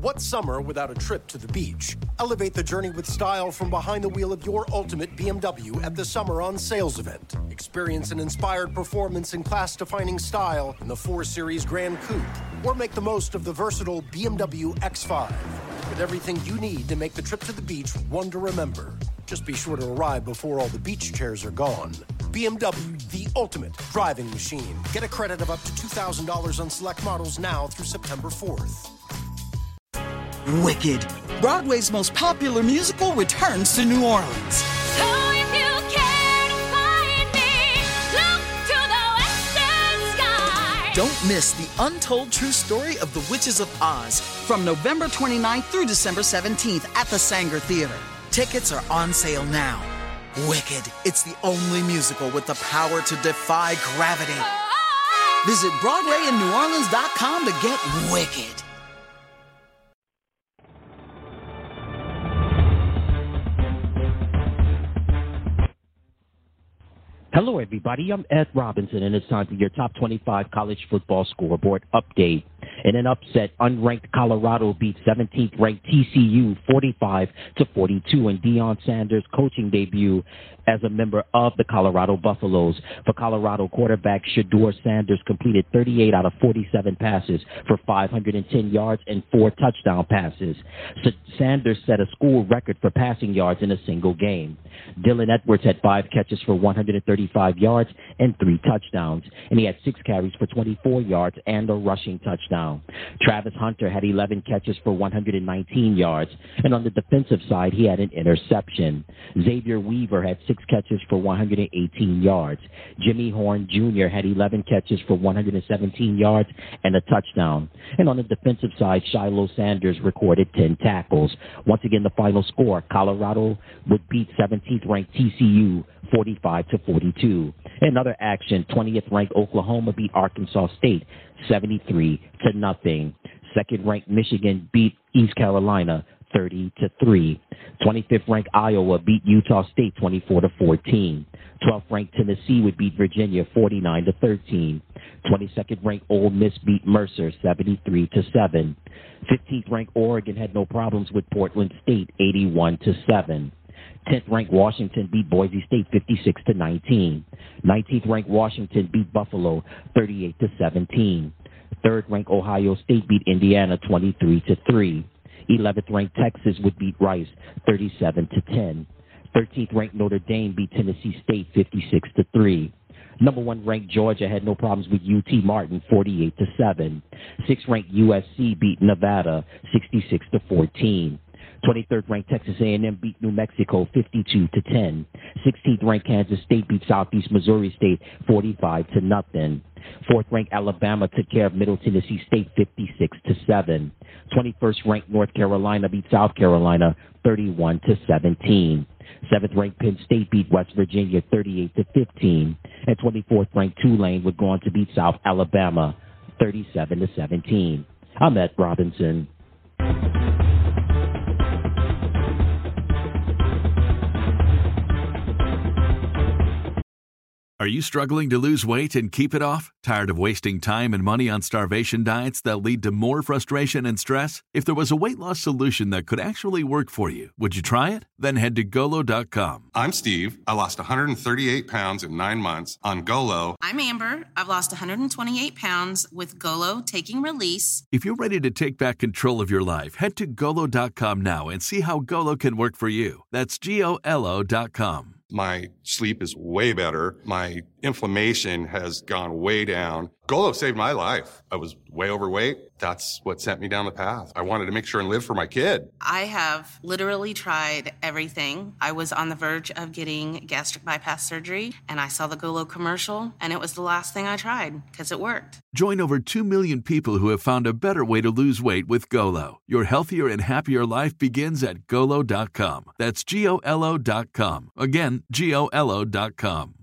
What's summer without a trip to the beach? Elevate the journey with style from behind the wheel of your ultimate BMW at the Summer on Sales event. Experience an inspired performance and class-defining style in the 4 Series Grand Coupe. Or make the most of the versatile BMW X5. With everything you need to make the trip to the beach one to remember. Just be sure to arrive before all the beach chairs are gone. BMW, the ultimate driving machine. Get a credit of up to $2,000 on select models now through September 4th. Wicked. Broadway's most popular musical returns to New Orleans. So if you care to find me, look to the western sky. Don't miss the untold true story of the Witches of Oz from November 29th through December 17th at the Sanger Theater. Tickets are on sale now. Wicked. It's the only musical with the power to defy gravity. Visit BroadwayInNewOrleans.com to get Wicked. Hello, everybody. I'm Ed Robinson, and it's time for your top 25 college football scoreboard update. In an upset, unranked Colorado beat 17th-ranked TCU 45-42 in Deion Sanders' coaching debut as a member of the Colorado Buffaloes. For Colorado quarterback Shedeur Sanders completed 38 out of 47 passes for 510 yards and 4 touchdown passes. Sanders set a school record for passing yards in a single game. Dylan Edwards had 5 catches for 135 yards and 3 touchdowns, and he had 6 carries for 24 yards and a rushing touchdown. Travis Hunter had 11 catches for 119 yards, and on the defensive side, he had an interception. Xavier Weaver had 6 catches for 118 yards. Jimmy Horn Jr. had 11 catches for 117 yards and a touchdown. And on the defensive side, Shiloh Sanders recorded 10 tackles. Once again, the final score, Colorado would beat 17th-ranked TCU 45-42. In other action, 20th-ranked Oklahoma beat Arkansas State 73-0. Second-ranked Michigan beat East Carolina 30-3. 25th-ranked Iowa beat Utah State 24-14. 12th-ranked Tennessee would beat Virginia 49-13. 22nd-ranked Ole Miss beat Mercer 73-7. 15th-ranked Oregon had no problems with Portland State 81-7. 10th-ranked Washington beat Boise State 56-19. 19th-ranked Washington beat Buffalo 38-17. 3rd-ranked Ohio State beat Indiana 23-3. 11th-ranked Texas would beat Rice 37-10. 13th-ranked Notre Dame beat Tennessee State 56-3. Number 1 ranked Georgia had no problems with UT Martin 48-7. 6th ranked USC beat Nevada 66-14. 23rd ranked Texas A&M beat New Mexico 52-10. 16th ranked Kansas State beat Southeast Missouri State 45-0. 4th ranked Alabama took care of Middle Tennessee State 56-7. 21st ranked North Carolina beat South Carolina 31-17. 7th ranked Penn State beat West Virginia 38-15. And 24th ranked Tulane would go on to beat South Alabama 37-17. I'm Ed Robinson. Are you struggling to lose weight and keep it off? Tired of wasting time and money on starvation diets that lead to more frustration and stress? If there was a weight loss solution that could actually work for you, would you try it? Then head to Golo.com. I'm Steve. I lost 138 pounds in 9 months on Golo. I'm Amber. I've lost 128 pounds with Golo Taking Release. If you're ready to take back control of your life, head to Golo.com now and see how Golo can work for you. That's GOLO.com. My sleep is way better. My inflammation has gone way down. Golo saved my life. I was way overweight. That's what sent me down the path. I wanted to make sure and live for my kid. I have literally tried everything. I was on the verge of getting gastric bypass surgery, and I saw the Golo commercial, and it was the last thing I tried because it worked. Join over 2 million people who have found a better way to lose weight with Golo. Your healthier and happier life begins at Golo.com. That's GOLO.com. Again, GOLO.com.